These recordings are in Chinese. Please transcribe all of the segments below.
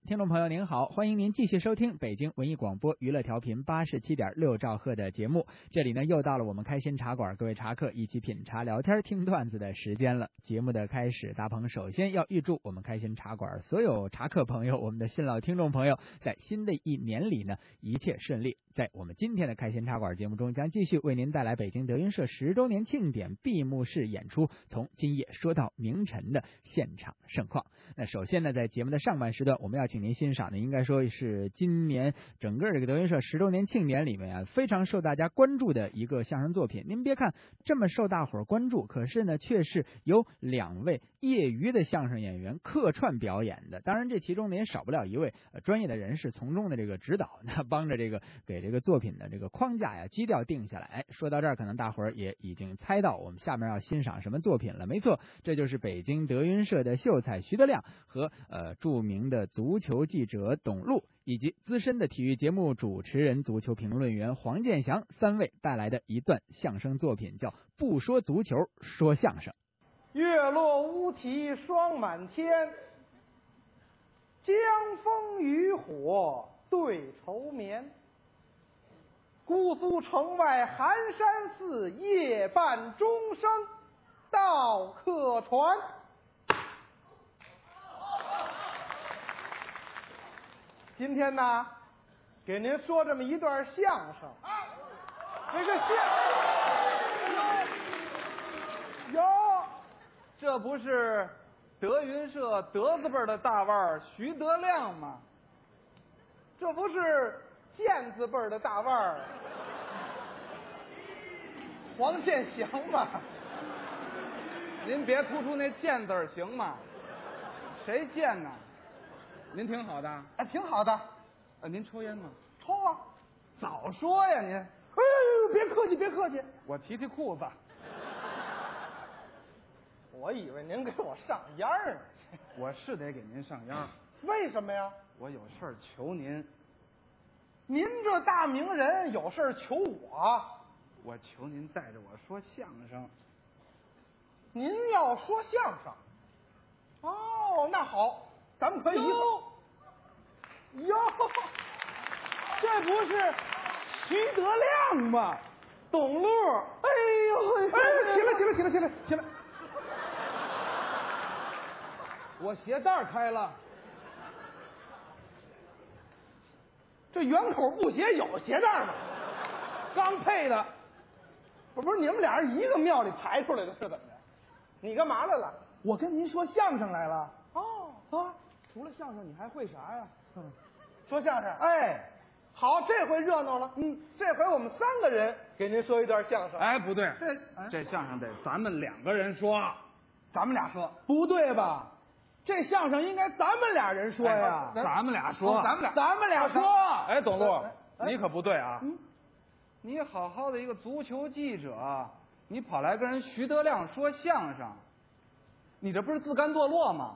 听众朋友您好，欢迎您继续收听北京文艺广播娱乐调频87.6兆赫的节目。这里呢又到了我们开心茶馆各位茶客一起品茶聊天听段子的时间了。节目的开始，大鹏首先要预祝我们开心茶馆所有茶客朋友，我们的新老听众朋友在新的一年里呢一切顺利。在我们今天的开心茶馆节目中，将继续为您带来北京德云社10周年庆典闭幕式演出，从今夜说到明晨的现场盛况。那首先呢，在节目的上半时段，我们要请您欣赏的应该说是今年整个这个德云社10周年庆典里面啊非常受大家关注的一个相声作品。您别看这么受大伙儿关注，可是呢却是由2位业余的相声演员客串表演的。当然这其中呢也少不了一位专业的人士从中的这个指导，那帮着这个给这个作品的这个框架呀基调定下来。说到这儿，可能大伙儿也已经猜到我们下面要欣赏什么作品了。没错，这就是北京德云社的秀才徐德亮和著名的足球记者董路以及资深的体育节目主持人、足球评论员黄健翔3位带来的一段相声作品，叫不说足球说相声。 月落乌啼霜满天，江枫渔火对愁眠。姑苏城外寒山寺，夜半钟声到客船。今天呢，给您说这么一段相声。这个哟，这不是德云社德字辈的大腕徐德亮吗？这不是健字辈的大腕黄健翔吗？您别突出那健字行吗？谁健呢？您挺好的，哎，挺好的。您抽烟吗？抽啊。早说呀您！哎呦，别客气，别客气。我提裤子。我以为您给我上烟呢。 我是得给您上烟。 为什么呀？ 我有事儿求您。 您这大名人有事儿求我？ 我求您带着我说相声。 您要说相声？哦，那好。咱们可以哟，这不是徐德亮吗？董路，哎呦，起来！我鞋带开了，这圆口布鞋有鞋带吗？刚配的，不是你们俩人一个庙里排出来的，是怎么的？你干嘛来了？我跟您说相声来了。哦啊。除了相声，你还会啥呀？说相声。哎，好，这回热闹了。这回我们3个人给您说一段相声。 哎，不对，这相声得咱们2个人说。 咱们俩说？不对吧？这相声应该咱们俩人说呀。 咱们俩说。 咱们俩说。 哎，董路，你可不对啊！你好好的一个足球记者，你跑来跟人徐德亮说相声，你这不是自甘堕落吗？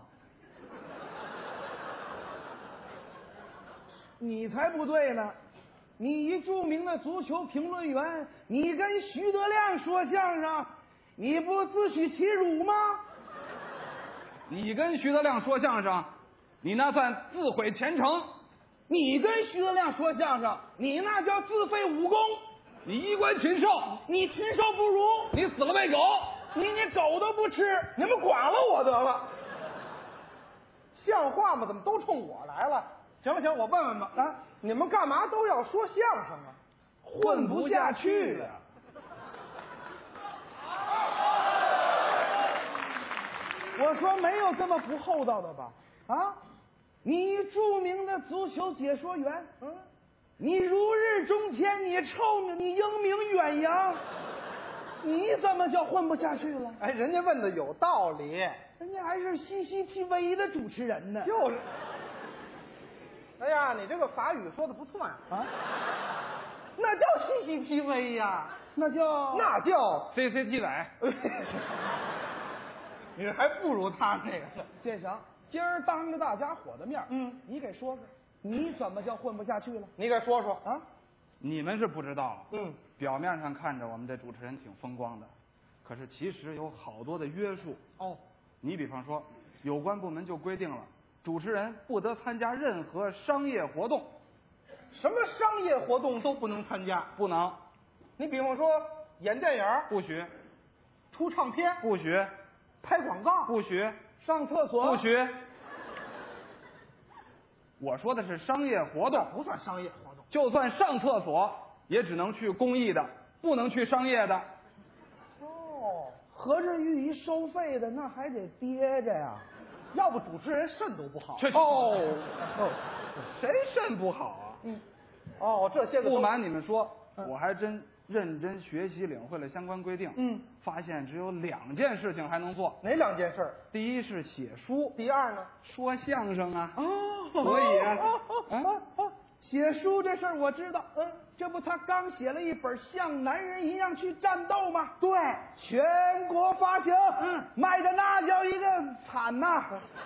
你才不对呢！你一著名的足球评论员，你跟徐德亮说相声，你不自取其辱吗？ 你跟徐德亮说相声，你那算自毁前程； 你跟徐德亮说相声，你那叫自废武功。 你衣冠禽兽， 你禽兽不如， 你死了喂狗， 你狗都不吃，你们剐了我得了。像话吗？怎么都冲我来了？行，我问问吧啊！你们干嘛都要说相声啊？混不下去了。我说没有这么不厚道的吧？啊！你著名的足球解说员，你如日中天，你臭名，你英名远扬，你怎么就混不下去了？哎，人家问的有道理，人家还是 CCTV 的主持人呢。就是。哎呀，你这个法语说的不错呀！啊，那叫 CCTV 呀，那叫 CCTV。 你还不如他那个建翔。今儿当着大家伙的面，你给说说，你怎么叫混不下去了？你给说说啊！ 你们是不知道，表面上看着我们这主持人挺风光的，可是其实有好多的约束。哦，你比方说，有关部门就规定了， 主持人不得参加任何商业活动。 什么商业活动都不能参加？ 不能。 你比方说演电影不许。 出唱片不许。 拍广告不许。 上厕所不许。我说的是商业活动， 不算商业活动。 就算上厕所也只能去公益的，不能去商业的。 哦， 合着予以收费的，那还得憋着呀。 要不主持人肾都不好。 谁肾不好啊？ 这些个不瞒你们说，我还真认真学习领会了相关规定。发现只有2件事情还能做。 哪2件事？ 第一是写书， 第二呢？ 说相声啊。 所以写书这事儿我知道。这不他刚写了一本《像男人一样去战斗》吗？ 对， 全国发行。卖的那叫一个惨呐。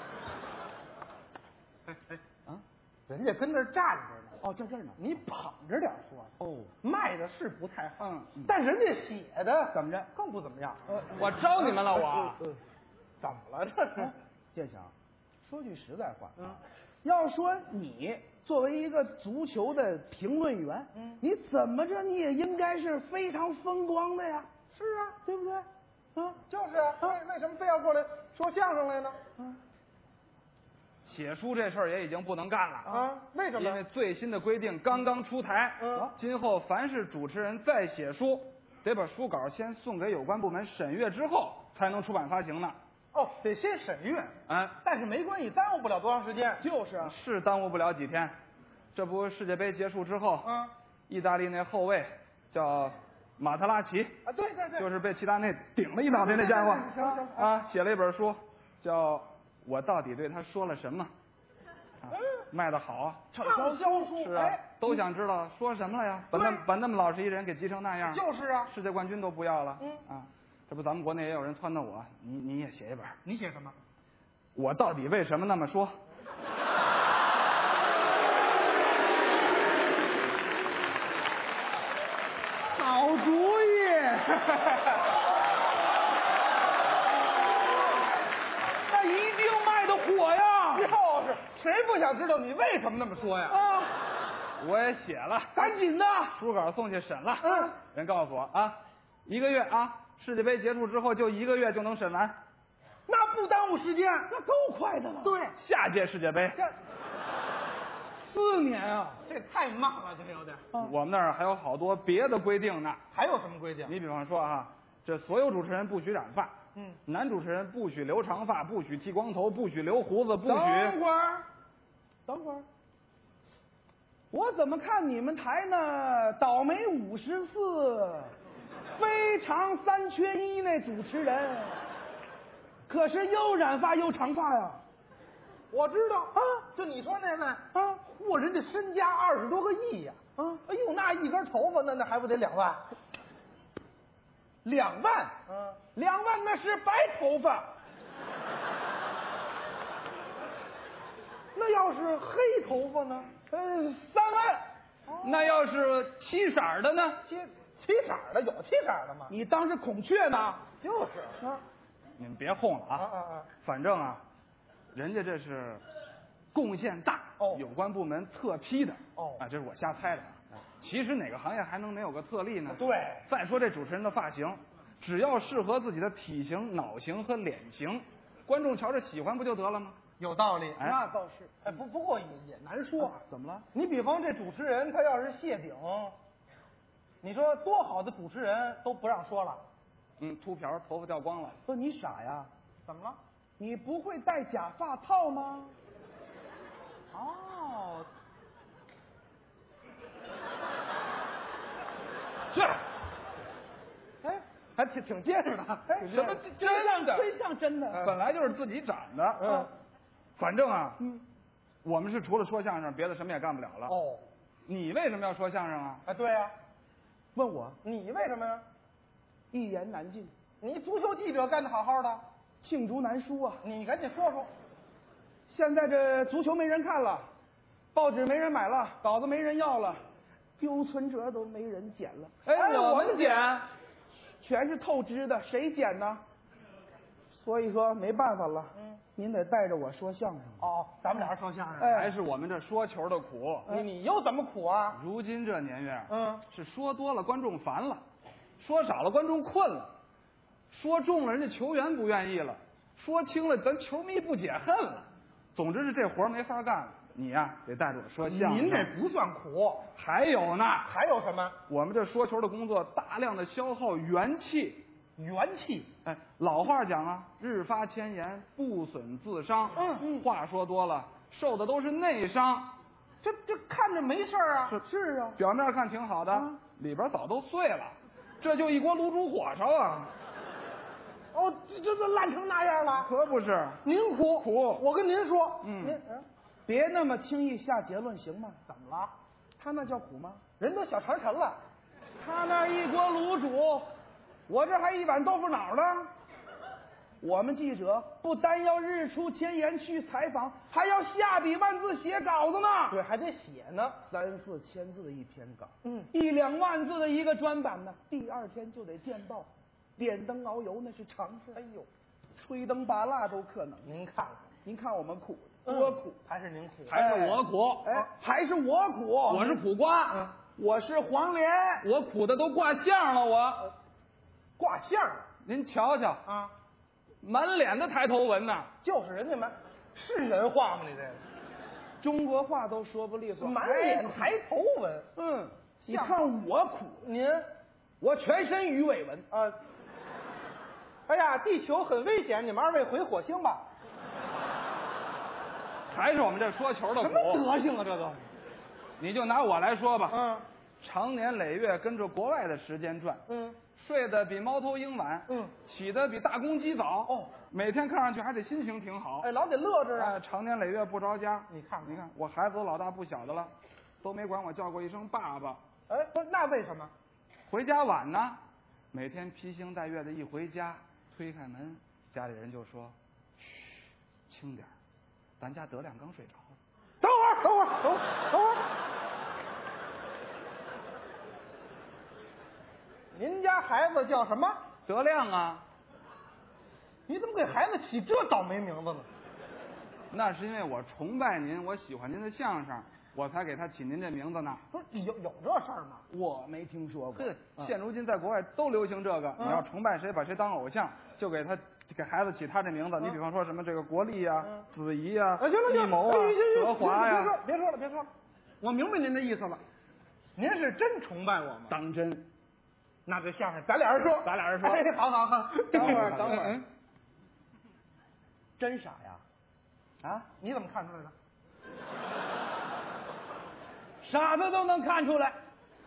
人家跟那儿站着呢。 在这儿呢。 你捧着点说。卖的是不太好。 但人家写的怎么着？更不怎么样。 我招你们了，我。 怎么了这是？ 建祥，说句实在话，要说你作为一个足球的评论员，你怎么着你也应该是非常风光的呀。 是啊， 对不对？ 就是啊。为什么非要过来说相声来呢？ 写书这事儿也已经不能干了。 为什么？ 因为最新的规定刚刚出台。今后凡是主持人再写书，得把书稿先送给有关部门审阅之后，才能出版发行呢。 得先审阅。 但是没关系，耽误不了多长时间。就是啊， 是耽误不了几天。这不世界杯结束之后，意大利那后卫叫马特拉齐。 对， 就是被齐达内顶了一脑袋那家伙。写了一本书，叫我到底对他说了什么。卖得好啊， 畅销书。 是啊，都想知道说什么了呀。把那么老实一人给急成那样。 就是啊， 世界冠军都不要了。这不咱们国内也有人撺掇我，你也写一本。 你写什么？ 我到底为什么那么说？ 好主意。那一定卖得火呀。 就是谁不想知道你为什么那么说呀？ 我也写了， 赶紧的， 书稿送去审了。人告诉我1个月世界杯结束之后就1个月就能审完。 那不耽误时间，那够快的了。 对， 下届世界杯 4年啊， 这太慢了，这有点。 我们那儿还有好多别的规定呢。 还有什么规定？ 你比方说这所有主持人不许染发。男主持人不许留长发，不许剃光头，不许留胡子，不许。 等会儿，我怎么看你们台呢？倒霉54，非常3缺1那主持人，可是又染发又长发呀。 我知道就你说那位嚯，人家身家20多个亿呀。哎呦，那一根头发那还不得2万 ？2万？2万那是白头发。 那要是黑头发呢 ？3万。 那要是7色的呢？ 七色的有7色的吗？ 你当是孔雀呢？ 就是你们别哄了反正人家这是贡献大有关部门特批的这是我瞎猜的。其实哪个行业还能没有个特例呢？ 对。 再说这主持人的发型，只要适合自己的体型、脑型和脸型，观众瞧着喜欢不就得了吗？ 有道理。 那倒是。 不过也难说。 怎么了？ 你比方这主持人他要是谢顶，你说多好的主持人都不让说了。 秃瓢，头发掉光了。 不，你傻呀？ 怎么了？ 你不会戴假发套吗？ 这， 还挺结实的。 什么真的？ 真像真的。 本来就是自己长的。反正我们是除了说相声，别的什么也干不了了。你为什么要说相声啊？ 对呀。 问我， 你为什么呀？ 一言难尽。 你足球记者干得好好的， 罄竹难书啊！ 你赶紧说说。 现在这足球没人看了，报纸没人买了，稿子没人要了，丢存折都没人捡了。 我们捡， 全是透支的，谁捡呢？ 所以说没办法了，您得带着我说相声。 哦，咱们俩人说相声， 还是我们这说球的苦。 你又怎么苦啊？ 如今这年月， 是说多了观众烦了，说少了观众困了，说重了人家球员不愿意了，说轻了咱球迷不解恨了。总之是这活没法干了。你呀，得带着我说相声。 您这不算苦， 还有呢？ 还有什么？ 我们这说球的工作大量的消耗元气。 元气。 哎，老话讲啊，日发千言，不损自伤。话说多了，受的都是内伤。 这看着没事啊。 是啊， 表面看挺好的，里边早都碎了。这就一锅卤煮火烧啊！ 哦，这烂成那样了。 可不是。 您苦。我跟您说， 您别那么轻易下结论，行吗？ 怎么了？ 他那叫苦吗？ 人都小长陈了。 他那一锅卤煮，我这还一碗豆腐脑呢。我们记者不单要日出千言去采访，还要下笔万字写稿子呢。 对，还得写呢 ，3、4千字的一篇稿 ，1、 2万字的一个专版呢，第2天就得见报，点灯熬油那是常事。 哎呦， 吹灯拔蜡都可能。您看我们苦，多苦， 还是您苦？ 还是我苦？ 还是我苦？ 我是苦瓜， 我是黄连， 我苦的都挂相了。我挂相了， 您瞧瞧啊， 满脸的抬头纹呐。 就是人家是人话吗？你这个中国话都说不利索， 满脸抬头纹。 你看我苦，我全身鱼尾纹啊。哎呀，地球很危险，你们2位回火星吧。 还是我们这说球的苦。 什么德行啊，这都！ 你就拿我来说吧，长年累月跟着国外的时间转，睡得比猫头鹰晚，起得比大公鸡早，每天看上去还得心情挺好， 老得乐着啊。 长年累月不着家， 你看， 我孩子都老大不小的了，都没管我叫过一声爸爸。 不，那为什么？ 回家晚呢，每天披星戴月的一回家，推开门，家里人就说：“嘘，轻点，咱家德亮刚睡着。” 等会儿，您家孩子叫什么？ 德亮啊。 你怎么给孩子起这倒霉名字呢？ 那是因为我崇拜您，我喜欢您的相声，我才给他起您这名字呢。 不是有这事儿吗？ 我没听说过。 现如今在国外都流行这个，你要崇拜谁，把谁当偶像，就给孩子起他这名字。你比方说什么这个国立呀、子怡呀、艺谋啊、德华呀。 别说了，我明白您的意思了。您是真崇拜我吗？ 当真。 那这相声咱俩人说。好。 等会儿。 真傻呀？啊？ 你怎么看出来的？ 傻子都能看出来。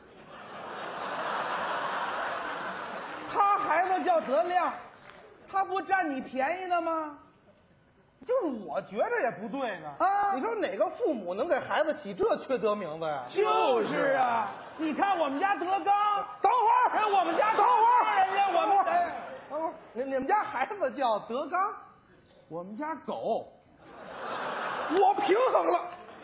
他孩子叫德亮，他不占你便宜的吗？ 就是我觉着也不对呢。你说哪个父母能给孩子起这缺德名字呀？ 就是啊，你看我们家德刚。 等会儿， 我们家等会儿，人家我们等会儿，你们家孩子叫德刚， 我们家狗， 我平衡了。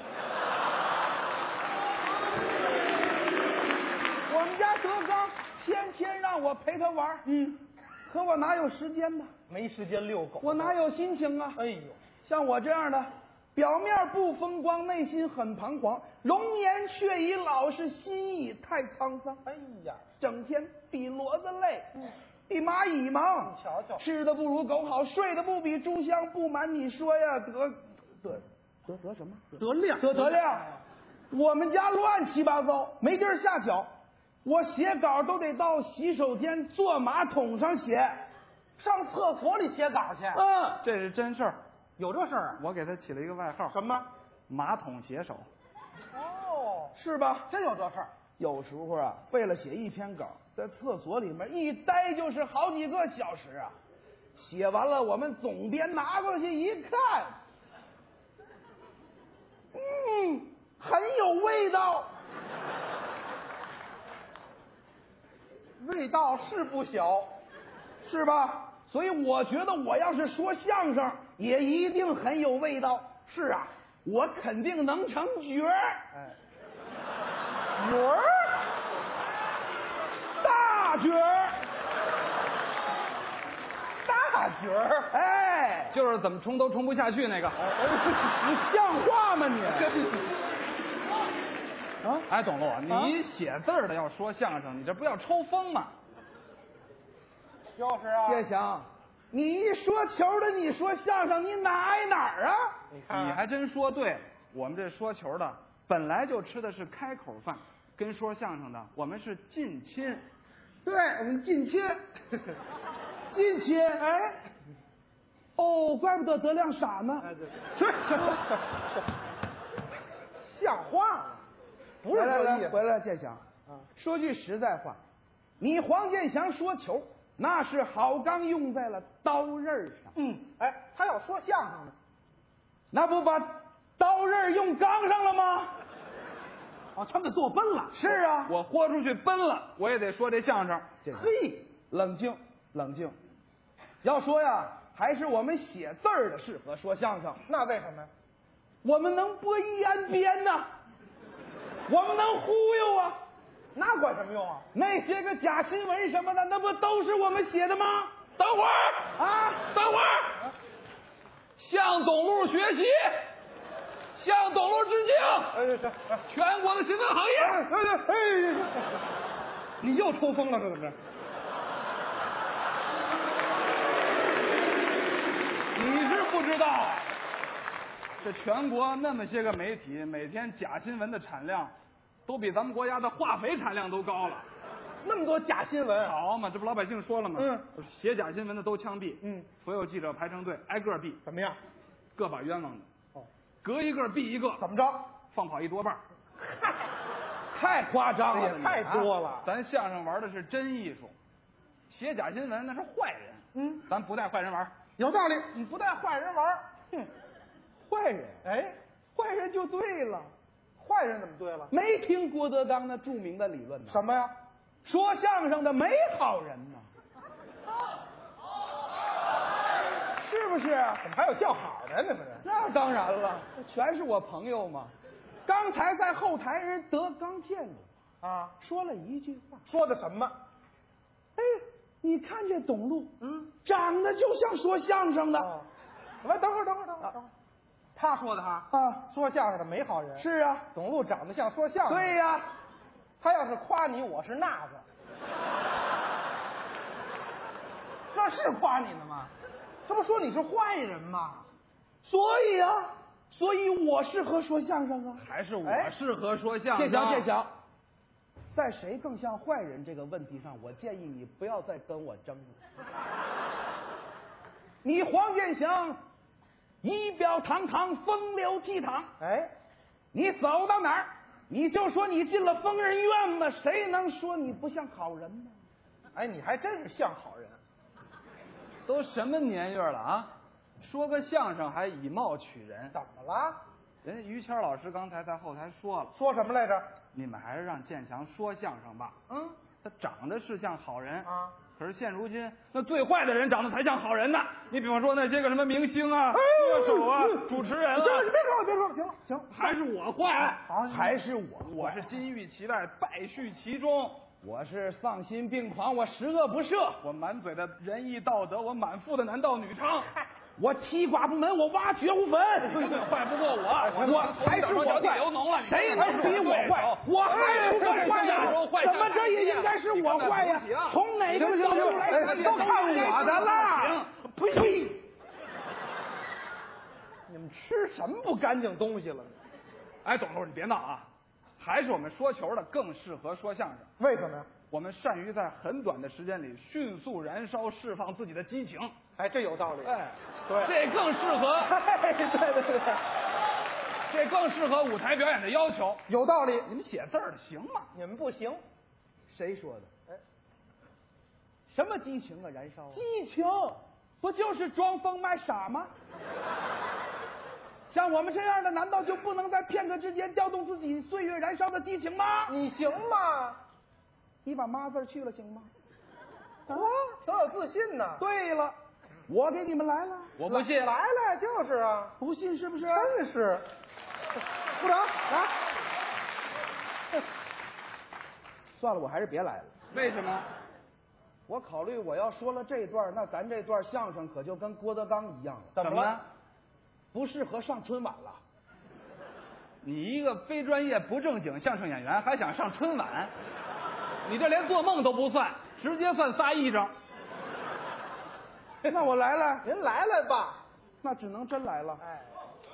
我们家德刚天天让我陪他玩，可我哪有时间呢？ 没时间遛狗， 我哪有心情啊？ 哎呦， 像我这样的，表面不风光，内心很彷徨，容颜却已老，是心意太沧桑。 哎呀， 整天比骡子累，比蚂蚁忙。 你瞧瞧， 吃的不如狗好，睡的不比猪香。不瞒你说呀，得什么？德亮，我们家乱七八糟，没地儿下脚。我写稿都得到洗手间坐马桶上写， 上厕所里写稿去。 这是真事儿， 有这事儿啊？ 我给他起了一个外号， 什么？ 马桶写手。 哦， 是吧？ 真有这事儿。 有时候啊，为了写一篇稿，在厕所里面一待就是好几个小时啊。写完了，我们总编拿过去一看，很有味道。 味道是不小， 是吧？所以我觉得我要是说相声，也一定很有味道。是啊，我肯定能成角儿。 角儿， 大角儿， 大大角儿， 哎， 就是怎么冲都冲不下去那个。 你像话吗你？啊， 哎，董路，你写字儿的要说相声，你这不要抽风吗？ 就是啊。 叶翔，你一说球的，你说相声，你哪挨哪儿啊？ 你看， 你还真说对了，我们这说球的本来就吃的是开口饭，跟说相声的我们是近亲。 对，我们近亲，近亲，哎，哦，怪不得德亮傻呢。 是，像话吗？不是这意思。 回来，建祥，说句实在话，你黄建祥说球，那是好钢用在了刀刃上。 哎，他要说相声呢， 那不把刀刃用钢上了吗？ 哦，他们做奔了。 是啊， 我豁出去奔了，我也得说这相声。 嘿，冷静，冷静。要说呀，还是我们写字儿的适合说相声。 那为什么呀？ 我们能播一言编呐，我们能忽悠啊。 那管什么用啊？ 那些个假新闻什么的，那不都是我们写的吗？ 等会儿啊， 等会儿，向董路学习，向董路致敬。 哎，是， 全国的新闻行业。 哎，你又抽风了，这怎么着？ 你是不知道，这全国那么些个媒体，每天假新闻的产量，都比咱们国家的化肥产量都高了。 那么多假新闻， 好嘛，这不老百姓说了吗？写假新闻的都枪毙。所有记者排成队，挨个毙。 怎么样？ 个把冤枉的。 哦， 隔一个毙一个。 怎么着？ 放跑一多半。 太夸张了， 也太多了。 咱相声玩的是真艺术，写假新闻那是坏人。咱不带坏人玩。 有道理，你不带坏人玩， 坏人， 哎， 坏人就对了。 坏人怎么对了？ 没听郭德纲那著名的理论呢？ 什么呀？ 说相声的没好人呢，是不是？ 怎么还有叫好的呢？不是？ 那当然了，全是我朋友嘛。刚才在后台人德刚见我啊， 说了一句话， 说的什么？ 哎，你看这董路，长得就像说相声的。 哦，来，等会儿。他说的哈啊， 说相声的没好人。 是啊， 董路长得像说相声。 对呀， 他要是夸你，我是那个，那是夸你的吗？这不说你是坏人吗？ 所以我适合说相声啊。 还是我适合说相声。 建祥，在谁更像坏人这个问题上，我建议你不要再跟我争了。你黄建祥仪表堂堂，风流倜傥， 哎， 你走到哪儿，你就说你进了疯人院吧，谁能说你不像好人呢？ 哎，你还真是像好人。 都什么年月了啊？说个相声还以貌取人， 怎么了？ 人家于谦老师刚才在后台说了， 说什么来着？ 你们还是让建祥说相声吧。他长得是像好人啊， 可是现如今那最坏的人长得才像好人呢。你比方说那些个什么明星啊、歌手啊、主持人啊。 别说了，行， 还是我坏。 好，还是我是金玉其外，败絮其中。 我是丧心病狂，我十恶不赦， 我满嘴的仁义道德，我满腹的男盗女娼。 我踢寡妇门，我挖掘无坟。 对，坏不过我还是我坏， 流脓了。 谁能比我坏？我还不够坏呀？怎么这也应该是我坏呀？从哪个角度来看，都看我的了。呸！ 你们吃什么不干净东西了？ 哎，董路，你别闹啊！还是我们说球的更适合说相声。 为什么呀？ 我们善于在很短的时间里迅速燃烧、释放自己的激情。 哎，这有道理。 哎， 对， 这更适合。 对， 这更适合舞台表演的要求。 有道理。 你们写字儿的行吗？ 你们不行。 谁说的？ 哎， 什么激情啊？燃烧啊？ 激情不就是装疯卖傻吗？像我们这样的，难道就不能在片刻之间调动自己岁月燃烧的激情吗？ 你行吗？ 你把妈字去了行吗？ 啊，挺有自信呢。 对了，我给你们来了。 我不信。 来，就是啊。 不信是不是？ 真是。部长来。 算了，我还是别来了。 为什么？ 我考虑我要说了这段，那咱这段相声可就跟郭德纲一样了。 怎么了？ 不适合上春晚了。 你一个非专业不正经相声演员，还想上春晚？你这连做梦都不算，直接算仨癔症。 那我来了， 您来了吧？ 那只能真来了。 哎，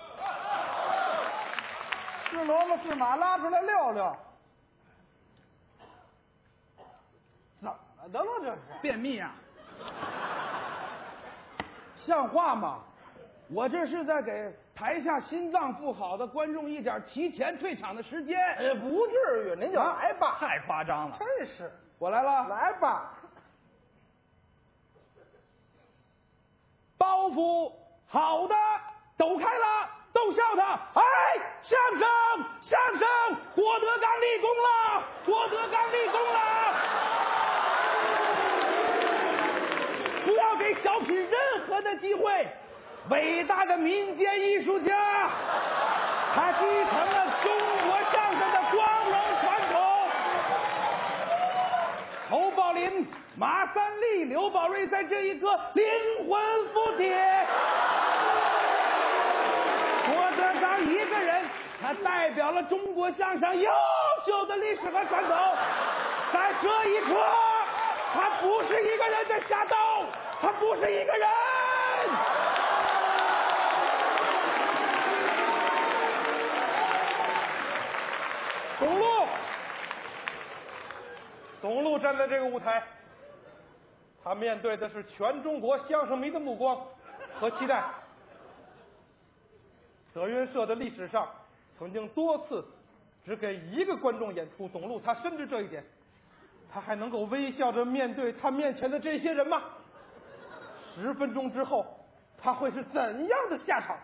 是骡子是马，拉出来溜溜。怎么的了这是？ 便秘啊！ 像话吗？我这是在给台下心脏不好的观众一点提前退场的时间。 哎，不至于，您就来吧。 太夸张了。 真是， 我来了， 来吧。 包袱好的都开了，都笑他。哎，相声，郭德纲立功了，郭德纲立功了。不要给小品任何的机会。伟大的民间艺术家，他继承了中国相声的光荣传统。侯宝林、马三立、刘宝瑞在这一刻灵魂附体。郭德纲一个人，他代表了中国相声悠久的历史和传统。在这一刻，他不是一个人在瞎斗，他不是一个人。 董路站在这个舞台，他面对的是全中国相声迷的目光和期待。德云社的历史上曾经多次只给一个观众演出，董路他深知这一点，他还能够微笑着面对他面前的这些人吗？10分钟之后，他会是怎样的下场？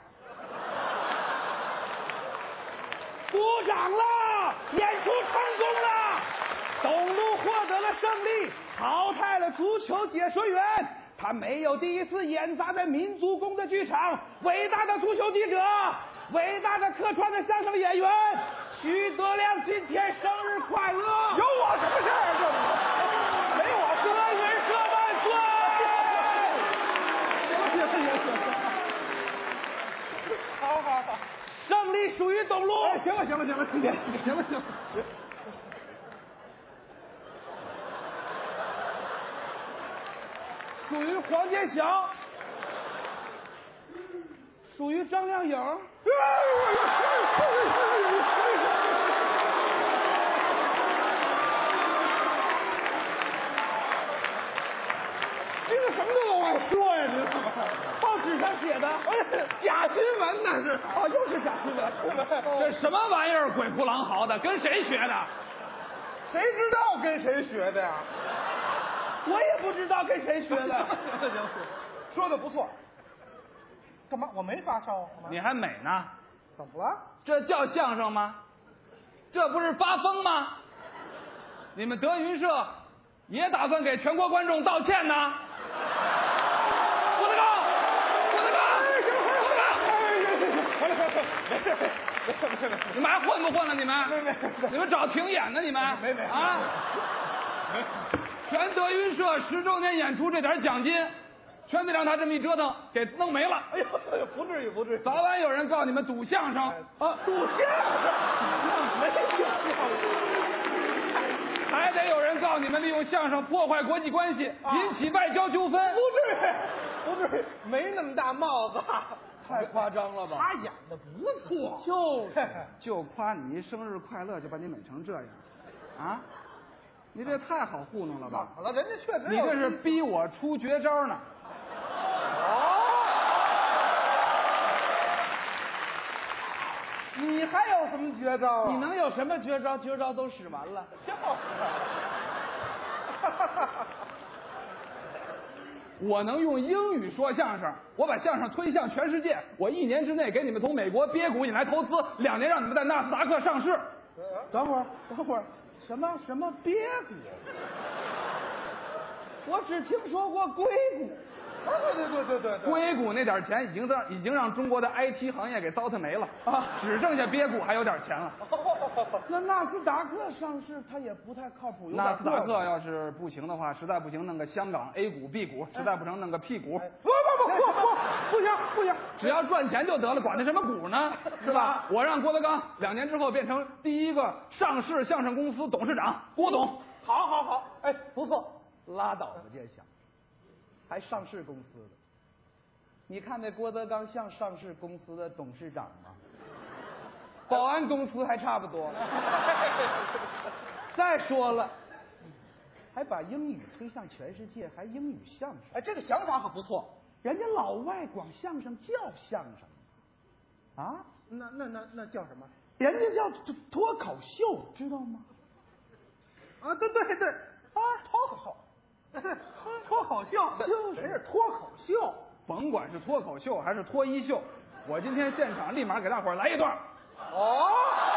鼓掌了，演出成功了，董路获得了胜利，淘汰了足球解说员。他没有第一次演砸在民族宫的剧场。伟大的足球记者，伟大的客串的相声演员徐德亮今天生日快乐！ 有我什么事儿？这没我德云社万岁！好， 胜利属于董路。 行了， 属于黄健翔，属于张靓颖。 这个什么都往外说呀？这报纸上写的， 假新闻那是。 哦，又是假新闻。 这什么玩意儿？鬼哭狼嚎的，跟谁学的？ 谁知道跟谁学的呀？ 我也不知道跟谁学的。 说的不错。干嘛？我没发烧啊？ 你还美呢？ 怎么了？ 这叫相声吗？这不是发疯吗？你们德云社也打算给全国观众道歉呢？郭德纲，你们还混不混了？你们？你们找停演呢？你们？ 没啊！全德云社10周年演出这点奖金，全得让他这么一折腾给弄没了。 哎呦，不至于。 早晚有人告你们赌相声啊，赌相声，没还得有人告你们利用相声破坏国际关系，引起外交纠纷。 不至于，没那么大帽子。 太夸张了吧？ 他演的不错， 就夸你一生日快乐就把你美成这样，啊？你这太好糊弄了吧？ 好了，人家确实你这是逼我出绝招呢。 你还有什么绝招啊？ 你能有什么绝招？绝招都使完了。 我能用英语说相声，我把相声推向全世界。我1年之内给你们从美国鳖股引来投资，2年让你们在纳斯达克上市。 等会儿，什么鳖股？我只听说过硅谷。 对， 硅谷那点钱已经让中国的 IT 行业给糟蹋没了啊，只剩下鳖股还有点钱了。 那纳斯达克上市它也不太靠谱。 纳斯达克要是不行的话，实在不行弄个香港 A 股 B 股，实在不成弄个 P 股。 不行， 只要赚钱就得了，管那什么股呢？是吧？我让郭德纲2年之后变成第一个上市相声公司董事长，郭董。 好，哎，不错。拉倒吧，这想，还上市公司的？你看那郭德纲像上市公司的董事长吗？保安公司还差不多。再说了，还把英语推向全世界，还英语相声。 哎，这个想法可不错。 人家老外管相声叫相声，啊？ 那叫什么？ 人家叫脱口秀，知道吗？ 啊，对，啊，脱口秀，脱口秀就是脱口秀。 甭管是脱口秀还是脱衣秀，我今天现场立马给大伙儿来一段。 哦，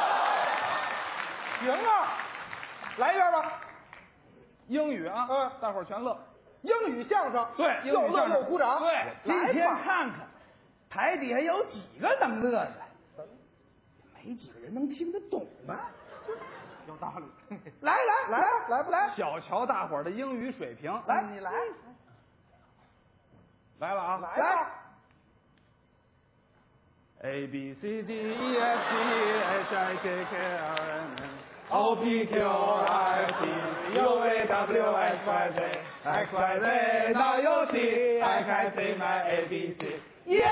行啊，来一遍吧。 英语啊，大伙儿全乐。 英语相声， 对， 又乐又鼓掌。 对， 今天看看台底下有几个能乐的，没几个人能听得懂啊。 有道理。 来不来？ 小瞧大伙儿的英语水平。 来，你来。 来了啊！ 来。 A B C D E F G H I J K L M N O P Q R S T U V W X Y Z X Y Z 到游戏 I can say my A B C 耶！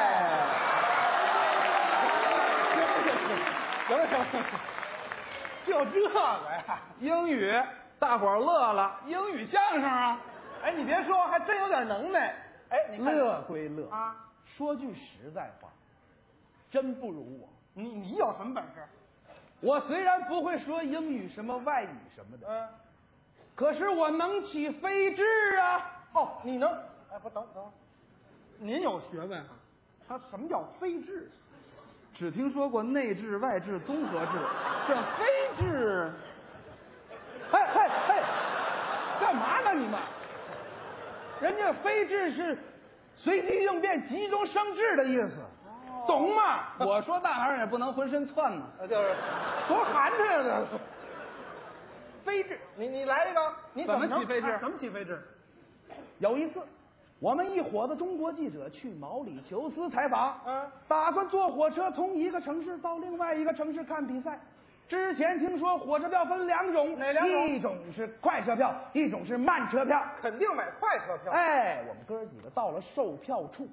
行，就这个呀。 英语大伙儿乐了，英语相声啊。 哎，你别说，还真有点能耐。哎，你看乐归乐啊， 说句实在话，真不如我。 你有什么本事？ 我虽然不会说英语什么外语什么的，可是我能起飞智啊！ 哦，你能？哎，不等，您有学问啊？他什么叫飞智？ 只听说过内治、外治、综合治，这非治。 嘿，干嘛呢你们？人家非治是随机应变、急中生智的意思，懂吗？ 我说大孩儿也不能浑身窜嘛， 就是多寒碜呀！这飞智，你来一个，你怎么起飞智？ 怎么起飞智？ 有一次，我们一伙子中国记者去毛里求斯采访，打算坐火车从一个城市到另外一个城市看比赛。之前听说火车票分2种， 哪2种？ 一种是快车票，一种是慢车票。 肯定买快车票。 哎，我们哥几个到了售票处，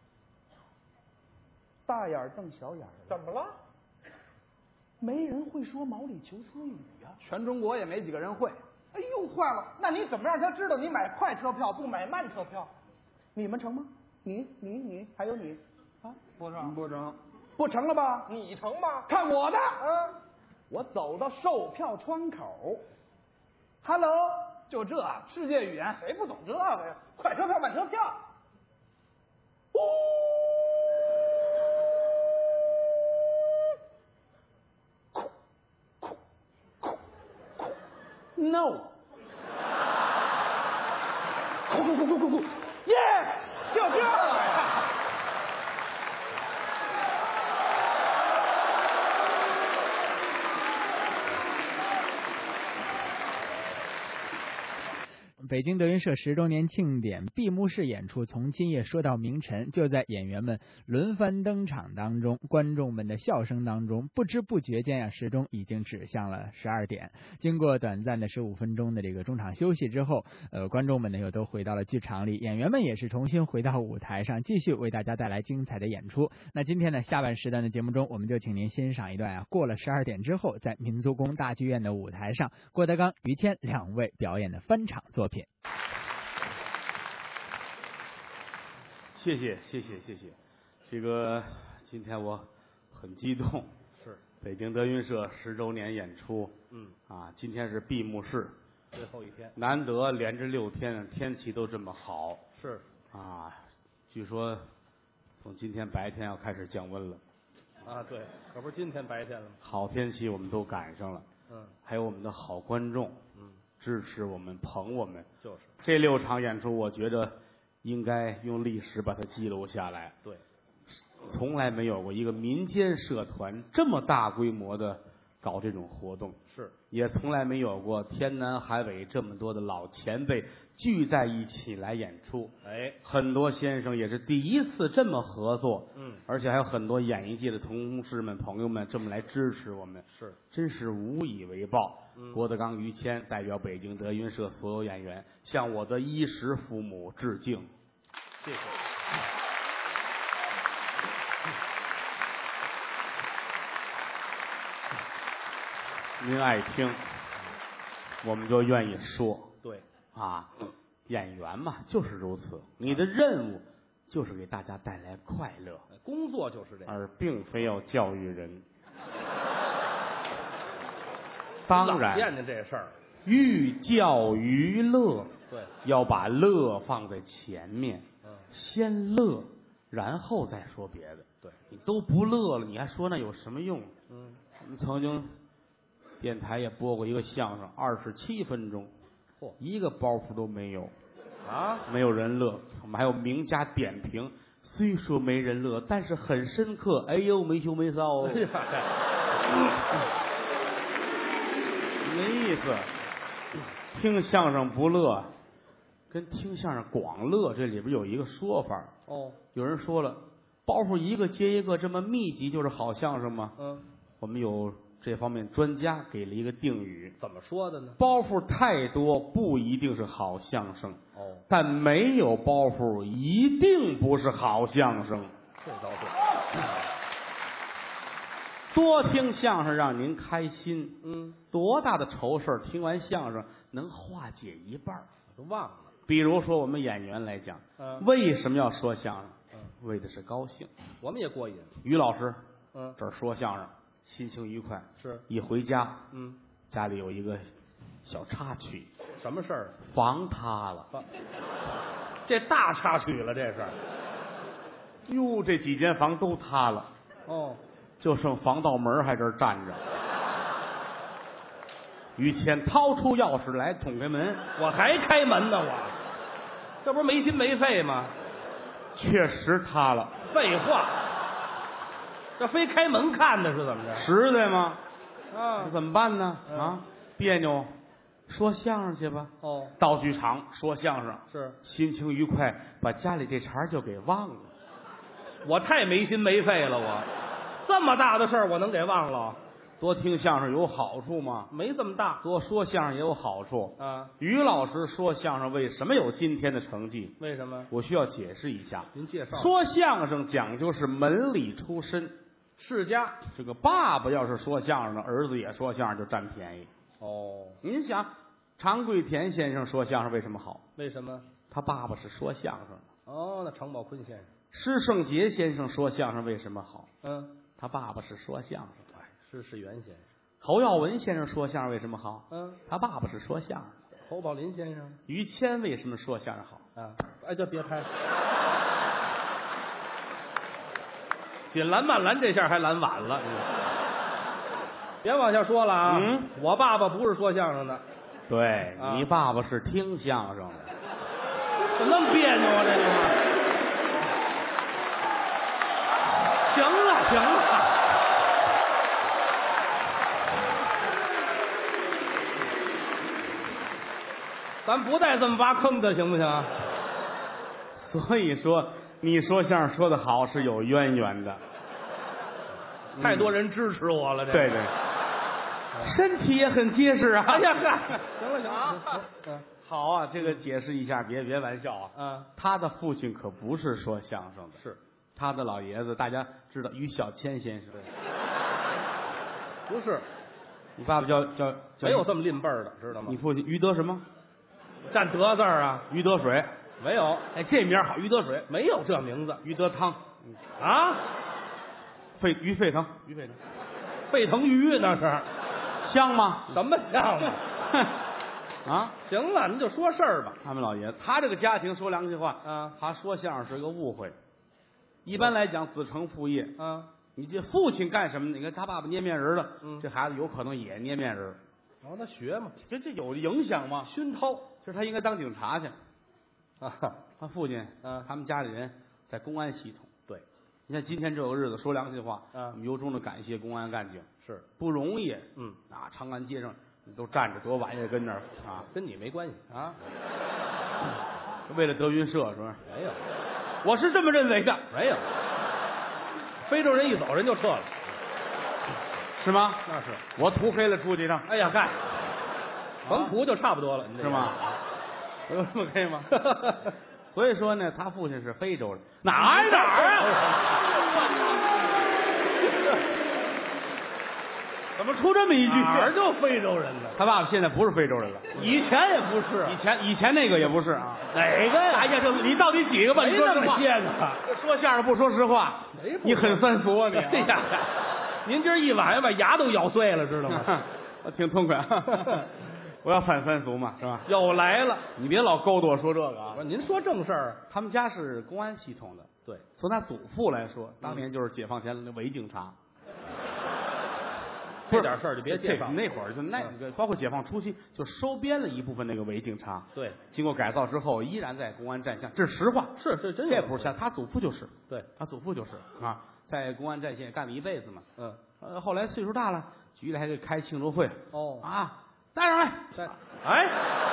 大眼瞪小眼的。 怎么了？ 没人会说毛里求斯语啊！ 全中国也没几个人会。 哎呦，坏了！那你怎么让他知道你买快车票不买慢车票？ 你们成吗？你还有你啊？ 不成， 不成了吧？ 你成吗？ 看我的！我走到售票窗口 ，Hello， 就这世界语言， 谁不懂这个呀？快车票、慢车票。 No， 哭 ，Yes， 就这个呀。 北京德云社10周年庆典闭幕式演出从今夜说到明晨，就在演员们轮番登场当中，观众们的笑声当中，不知不觉间时钟已经指向了12点。经过短暂的15分钟的这个中场休息之后，观众们呢又都回到了剧场里，演员们也是重新回到舞台上，继续为大家带来精彩的演出。那今天呢下半时段的节目中，我们就请您欣赏一段过了12点之后，在民族宫大剧院的舞台上，郭德纲、于谦2位表演的翻场作品。 谢谢。这个今天我很激动， 是北京德云社10周年演出，今天是闭幕式， 最后一天， 难得连着6天，天气都这么好， 是据说从今天白天要开始降温了， 对，可不是今天白天了吗？ 好天气我们都赶上了，还有我们的好观众，支持我们，捧我们， 就是这6场演出，我觉得应该用历史把它记录下来。 对， 从来没有过一个民间社团这么大规模的搞这种活动， 是也从来没有过天南海北这么多的老前辈聚在一起来演出。 哎， 很多先生也是第一次这么合作，而且还有很多演艺界的同事们、朋友们这么来支持我们， 是， 真是无以为报。郭德纲、于谦代表北京德云社所有演员向我的衣食父母致敬， 谢谢。 您爱听，我们就愿意说。 对啊，演员嘛就是如此，你的任务就是给大家带来快乐， 工作就是这样， 而并非要教育人。当然， 惦记这事儿， 寓教于乐， 对， 要把乐放在前面，先乐，然后再说别的。 对， 你都不乐了，你还说那有什么用？我们曾经电台也播过一个相声，27分钟，一个包袱都没有，没有人乐。我们还有名家点评，虽说没人乐，但是很深刻。哎呦，没羞没臊哦。没意思，听相声不乐，跟听相声光乐这里边有一个说法。有人说了，包袱一个接一个这么密集就是好相声吗？我们有这方面专家给了一个定语， 怎么说的呢？ 包袱太多不一定是好相声，但没有包袱一定不是好相声。 这倒对。 多听相声让您开心，多大的愁事听完相声能化解一半， 都忘了。 比如说我们演员来讲，为什么要说相声？为的是高兴， 我们也过瘾。 于老师，这儿说相声，心情愉快， 是一回家，家里有一个小插曲， 什么事儿？ 房塌了， 这大插曲了，这是。 哟，这几间房都塌了，就剩防盗门还这儿站着。于谦掏出钥匙来捅开门， 我还开门呢，我这不是没心没肺吗？ 确实塌了。 废话，这非开门看的是怎么着？ 实在吗？ 这怎么办呢？别扭，说相声去吧。到剧场说相声， 是心情愉快，把家里这茬就给忘了。 我太没心没肺了，我这么大的事儿我能给忘了？ 多听相声有好处吗？ 没这么大。 多说相声也有好处。于老师说相声为什么有今天的成绩？ 为什么？ 我需要解释一下。 您介绍。 说相声讲究是门里出身， 世家。 这个爸爸要是说相声的，儿子也说相声就占便宜。您想，常贵田先生说相声为什么好？ 为什么？ 他爸爸是说相声的。 那常宝坤先生。 施圣杰先生说相声为什么好？他爸爸是说相声的。 施世元先生。 侯耀文先生说相声为什么好？他爸爸是说相声的。 侯宝林先生。 于谦为什么说相声好？ 就别拍。紧拦慢拦这下还拦晚了，别往下说了啊！我爸爸不是说相声的。 对，你爸爸是听相声的。 怎么那么别扭啊？这个。行了，行了。咱不带这么挖坑的，行不行？ 所以说，你说相声说得好是有渊源的。 太多人支持我了，这对对，身体也很结实啊。 哎呀，行了行了， 好啊，这个解释一下，别玩笑啊。他的父亲可不是说相声的， 是他的老爷子，大家知道于小谦先生。 不是， 你爸爸叫没有这么拎辈儿的，知道吗？ 你父亲于德什么？ 占德字儿啊？ 于德水没有。 这名好，于德水没有这名字。 于德汤于沸腾， 沸腾鱼那是香吗？ 什么香啊？ 行了，您就说事儿吧。 他们老爷子，他这个家庭说良心话他说相声是个误会。一般来讲，子承父业你这父亲干什么？你看他爸爸捏面人了，这孩子有可能也捏面人。 他学嘛， 这有影响吗？ 熏陶， 就是他应该当警察去他父亲他们家里人在公安系统， 对， 你看今天这个日子，说良心话，我们由衷的感谢公安干警，是不容易。长安街上都站着多晚也跟那儿啊， 跟你没关系啊。 为了德云社是不是？ 没有， 我是这么认为的。 没有，非洲人一走人就撤了， 是吗？ 那是我涂黑了出去上。 哎呀，嗨，横涂就差不多了， 是吗？有这么黑吗？所以说呢，他父亲是非洲人，哪儿啊？怎么出这么一句？ 哪儿就非洲人呢？ 他爸爸现在不是非洲人了， 以前也不是， 以前那个也不是啊。 哪个呀？ 哎呀，你到底几个吧？ 没那么些个。 说相声不说实话，你很三俗啊你。 哎呀，您今儿一晚上把牙都咬碎了，知道吗？ 我挺痛快。我要反三俗嘛，是吧？ 又来了， 你别老勾搭我说这个啊！ 您说正事儿， 他们家是公安系统的， 对， 从他祖父来说，当年就是解放前的伪警察。 这点事儿就别介绍。 那会儿就那个，包括解放初期就收编了一部分那个伪警察。 对， 经过改造之后，依然在公安战线，这是实话。 是真有， 这不是像他祖父就是。 对， 他祖父就是啊，在公安战线干了一辈子嘛。后来岁数大了，局里还给开庆祝会。带上来。 哎，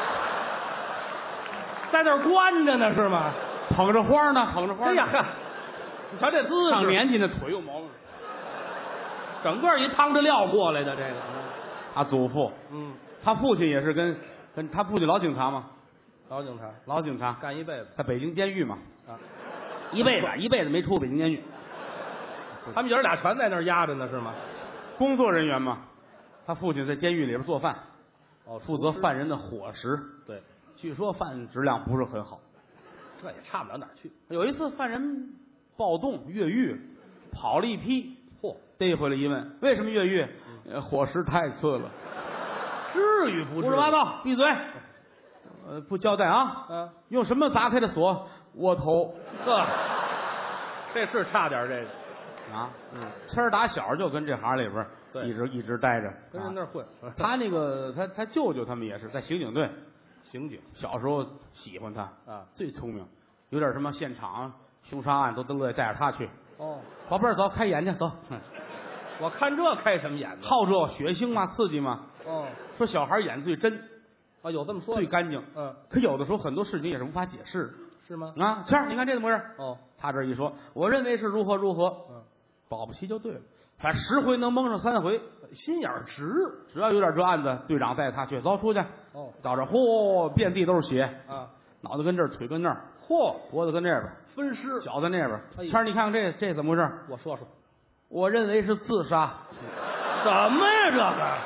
在那儿关着呢是吗？ 捧着花呢，捧着花。 哎呀，你瞧这姿势， 上年纪那腿有毛病。 整个一趟着料过来的这个， 他祖父，他父亲也是跟他父亲老警察嘛，老警察干一辈子， 在北京监狱嘛，一辈子没出北京监狱。 他们爷儿俩全在那儿压着呢是吗？ 工作人员嘛，他父亲在监狱里边做饭，负责犯人的伙食。 对， 据说饭质量不是很好， 这也差不了哪儿去。 有一次犯人暴动越狱，跑了一批。逮回来一问，为什么越狱？伙食太次了。 至于不？ 胡说八道！闭嘴！不交代啊！用什么砸开的锁？窝头。 这是差点这个啊！谦儿打小就跟这行里边一直待着， 跟人那儿混。 他那个他舅舅他们也是在刑警队， 刑警小时候喜欢他啊，最聪明，有点什么现场凶杀案都乐意带着他去。宝贝儿，走，开眼去，走。 我看这开什么眼呢？ 好这血腥嘛，刺激嘛。说小孩眼最真， 有这么说， 最干净。可有的时候很多事情也是无法解释， 是吗？ 谦儿，你看这怎么回事？他这一说，我认为是如何如何。保不齐就对了。反正10回能蒙上3回， 心眼直。 只要有点这案子，队长带他去，走出去。到这嚯，遍地都是血啊！脑袋跟这儿，腿跟那儿，脖子跟这边， 分尸， 脚在那边。谦儿，你看看这怎么回事？ 我说说。 我认为是自杀。 什么呀这个？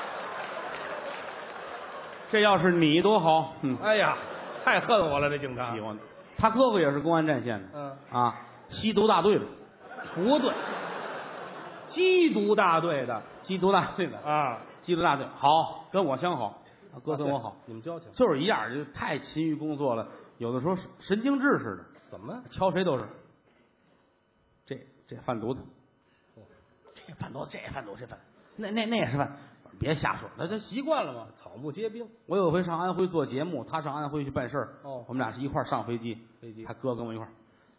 这要是你多好。 哎呀，太恨我了，这警察。 喜欢他哥哥也是公安战线的。吸毒大队的。 不对，缉毒大队的。 缉毒大队的啊，缉毒大队好，跟我相好。哥跟我好， 你们交情就是一样，就太勤于工作了。有的时候神经质似的。 怎么？ 敲谁都是。这贩毒的。这贩毒，那也是贩，别瞎说，那就习惯了嘛， 草木皆兵。 我有回上安徽做节目，他上安徽去办事儿，我们俩是一块儿上飞机，他哥跟我一块儿，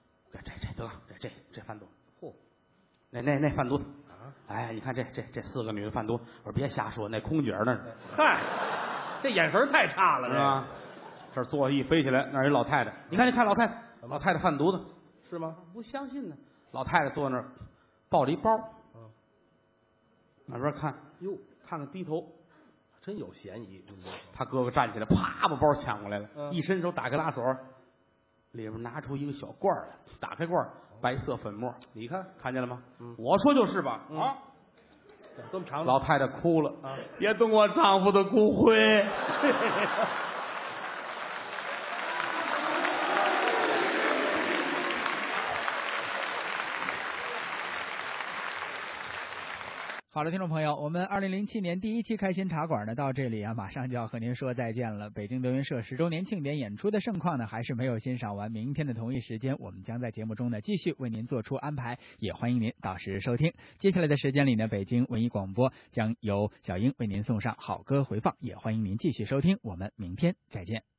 这贩毒，那贩毒的，哎，你看这4个女的贩毒，我说别瞎说，那空姐那是， 嗨，这眼神太差了， 是吧？这坐一飞起来，那儿一老太太，你看老太太贩毒的， 是吗？ 不相信呢，老太太坐那儿抱着一包。那边看，哟，看看低头， 真有嫌疑。 他哥哥站起来，啪把包抢过来了，一伸手打开拉锁，里边拿出一个小罐来，打开罐，白色粉末， 你看见了吗？我说就是吧， 这么长。 老太太哭了，别动我丈夫的骨灰。 好的，听众朋友，我们2007年第1期开心茶馆呢，到这里啊，马上就要和您说再见了。北京德云社10周年庆典演出的盛况呢，还是没有欣赏完。明天的同一时间，我们将在节目中呢继续为您做出安排，也欢迎您到时收听。接下来的时间里呢，北京文艺广播将由小英为您送上好歌回放，也欢迎您继续收听。我们明天再见。